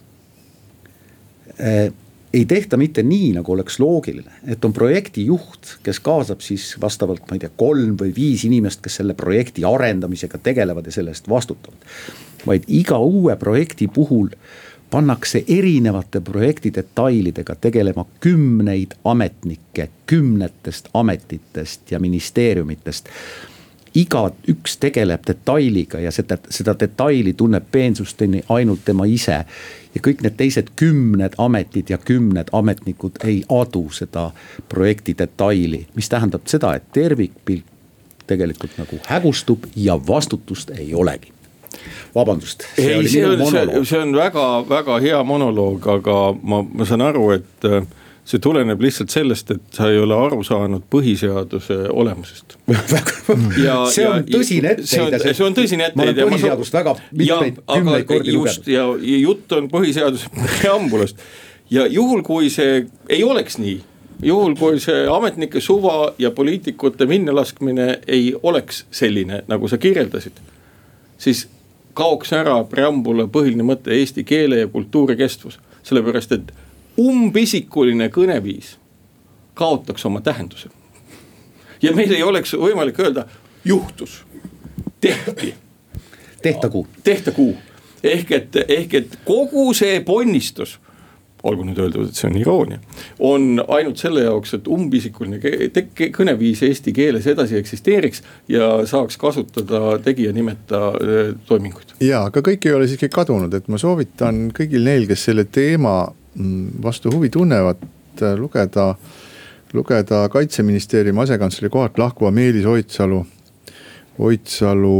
eh, ei tehta mitte nii, nagu oleks loogiline, et on projekti juht, kes kaasab siis vastavalt, ma ei tea, kolm või viis inimest, kes selle projekti arendamisega tegelevad ja sellest vastutavad. Vaid iga uue projekti puhul pannakse erinevate projekti detailidega tegelema kümneid ametnikke, kümnetest ametitest ja ministeeriumitest. Iga üks tegeleb detailiga ja seda, seda detaili tunneb peensusteni ainult tema ise. Ja kõik need teised kümned ametid ja kümned ametnikud ei adu seda projekti detaili, mis tähendab seda, et tervikpilt tegelikult nagu hägustub ja vastutust ei olegi. Vabandust. See, ei, see, on, see, see on väga, väga hea monoloog, aga ma, ma saan aru, et see tuleneb lihtsalt sellest, et sa ei ole aru saanud põhiseaduse olemusest. ja, see on tõsine etteid. See, see on tõsine etteid. Ma olen põhiseadust väga mitmeid, kümneid kordi lugenud. Ja jutt on põhiseaduse preambulast. Ja juhul, kui see ei oleks nii, juhul, kui see ametnike suva ja poliitikute minnalaskmine ei oleks selline, nagu sa kirjeldasid, siis kaoks ära preambula põhiline mõte eesti keele ja kultuuri kestvus. Sellepärast, et umbisikuline kõneviis kaotaks oma tähenduse. Ja meil ei oleks võimalik öelda juhtus, tehti. Tehtagu. Tehtagu. Ehk et, ehk et kogu see ponnistus olgu nüüd öeldud, et see on iroonia, on ainult selle jaoks, et umbisikuline ke- kõneviis eesti keeles edasi eksisteeriks ja saaks kasutada tegija nimeta toiminguid. Ja, aga kõik ei ole siiski kadunud, et ma soovitan kõigil neil, kes selle teema vastu huvi tunnevad, lugeda, lugeda Kaitseministeeriumi asekantsleri kohalt lahkuva Meelis Oidsalu, Oidsalu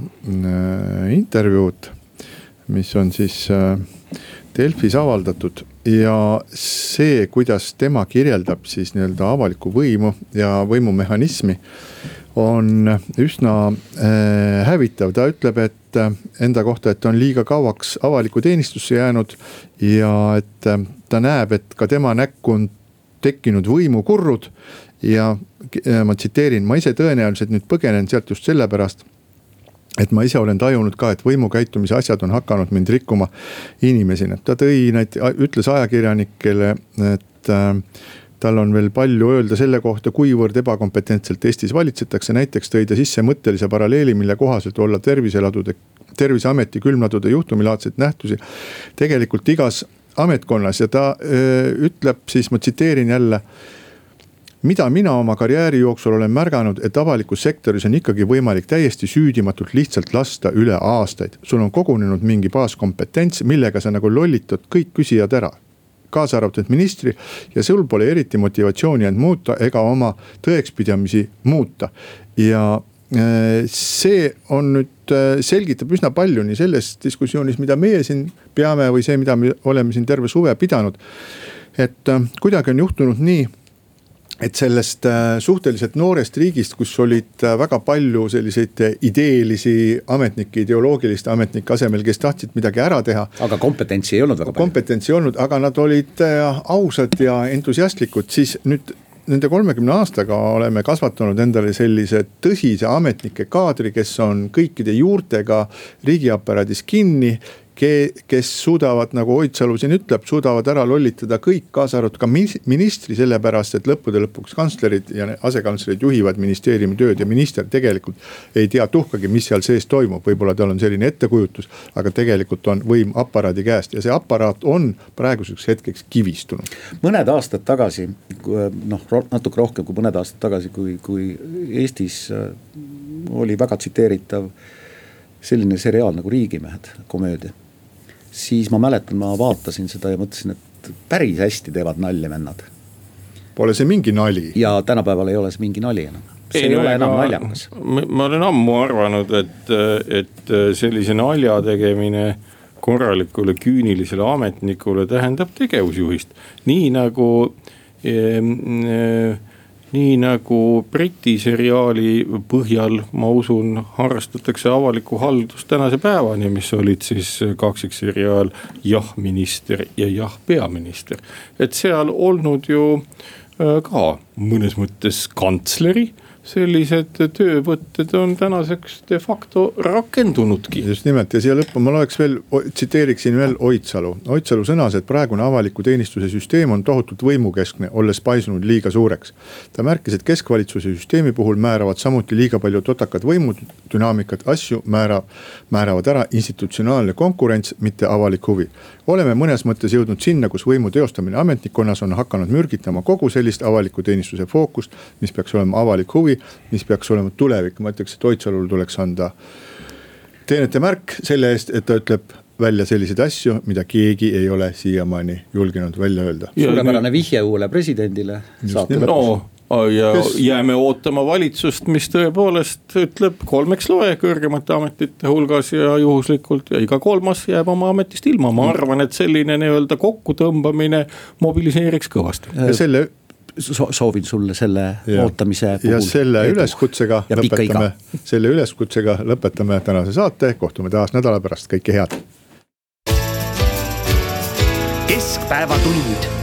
intervjuud, mis on siis Delfis avaldatud ja see, kuidas tema kirjeldab siis nii-öelda avalikku võimu ja võimumehhanismi, on üsna äh, hävitav. Ta ütleb, et enda kohta, et on liiga kauaks avaliku teenistusse jäänud ja et ta näeb, et ka tema näkku on tekkinud võimukurrud ja ma tsiteerin, ma ise tõenäoliselt nüüd põgenen sealt just sellepärast, et ma ise olen tajunud ka, et võimukäitumise asjad on hakanud mind rikkuma inimesina. Ta tõi näit, ütles ajakirjanikele, et äh, tal on veel palju öelda selle kohta, kuivõrd ebakompetentselt Eestis valitsetakse. Näiteks tõi ta sisse mõttelise paralleeli, mille kohaselt olla terviseladude, Terviseameti külmladude juhtumilaadseid nähtusi tegelikult igas ametkonnas ja ta öö, ütleb siis, ma tsiteerin jälle, mida mina oma karjääri jooksul olen märganud, et avalikus sektoris on ikkagi võimalik täiesti süüdimatult lihtsalt lasta üle aastaid. Sul on kogunenud mingi baaskompetents, millega sa nagu lollitad kõik küsijad ära. Kaasa arvatud ministri ja sul pole eriti motivatsiooni end muuta ega oma tõekspidamisi muuta. Ja see on nüüd, selgitab üsna palju nii selles diskussioonis, mida meie siin peame või see, mida me oleme siin terve suve pidanud. Et kuidagi on juhtunud nii, et sellest suhteliselt noorest riigist, kus olid väga palju selliseid ideelisi ametnikke, ideoloogiliste ametnike asemel, kes tahtsid midagi ära teha. Aga kompetentsi ei olnud väga palju. Kompetentsi ei olnud, aga nad olid ausad ja entusiastlikud, siis nüüd nende kolmekümne aastaga oleme kasvatanud endale sellise tõsise ametnike kaadri, kes on kõikide juurtega riigiaparaadis kinni, kes suudavad, nagu Oidsalu siin ütleb, suudavad ära lollitada kõik, kaasa arvatud ka ministri, sellepärast, et lõppude lõpuks kantslerid ja asekantslerid juhivad ministeeriumi tööd ja minister tegelikult ei tea tuhkagi, mis seal sees toimub. Võib-olla tal on selline ettekujutus, aga tegelikult on võim aparaadi käest ja see aparaat on praeguseks hetkeks kivistunud. Mõned aastad tagasi, noh natuke rohkem kui mõned aastad tagasi, kui, kui Eestis oli väga tsiteeritav selline seriaal nagu Riigimehed, komöödia. Siis ma mäletan, ma vaatasin seda ja mõtlesin, et päris hästi teevad nalja vennad. Pole see mingi nali. Ja tänapäeval ei ole see mingi nali enam. See ei, ei ole enam naljakas. Ma, ma olen ammu arvanud, et, et sellise nalja tegemine korralikule küünilisele ametnikule tähendab tegevusjuhist. Nii nagu... Eh, eh, Nii nagu Briti seriaali põhjal, ma usun, harrastatakse avalikku haldust tänase päevani, mis olid siis kaksikseriaal Jah minister ja Jah peaminister. Et seal olnud ju ka mõnes mõttes kantsleri sellised töövõtted on tänaseks de facto rakendunudki. Just nimelt ja siia lõppu ma loeks veel, tsiteeriksin veel Oidsalu. Oidsalu sõnas, et praegune avaliku teenistuse süsteem on tohutult võimukeskne, olles paisunud liiga suureks. Ta märkis, et keskvalitsuse süsteemi puhul määravad samuti liiga palju totakad võimudünaamikat asju, määra, määravad ära institutsionaalne konkurents, mitte avalik huvi. Oleme mõnes mõttes jõudnud sinna, kus võimu teostamine ametnikkonnas on hakanud mürgitama kogu sellist avaliku teenistuse fookust, mis peaks olema avalik huvi, mis peaks olema tulevik. Ma ütleks, et Oidsalul tuleks anda teenete märk selle eest, et ta ütleb välja selliseid asju, mida keegi ei ole siiamaani julgenud välja öelda. Suurepärane vihje uule presidendile. No, ja kes... jääme ootama valitsust, mis tõepoolest ütleb kolmeks loe kõrgemate ametite hulgas ja juhuslikult ja iga kolmas jääb oma ametist ilma. Ma arvan, et selline nii-öelda kokkutõmbamine mobiliseeriks kõvasti. Ja selle soovin sulle selle ja. ootamise puhul. Ja selle üleskutsega ja lõpetame, selle üleskutsega lõpetame tänase saate. Kohtume taas nädala pärast. Kõike head. Keskpäevatund.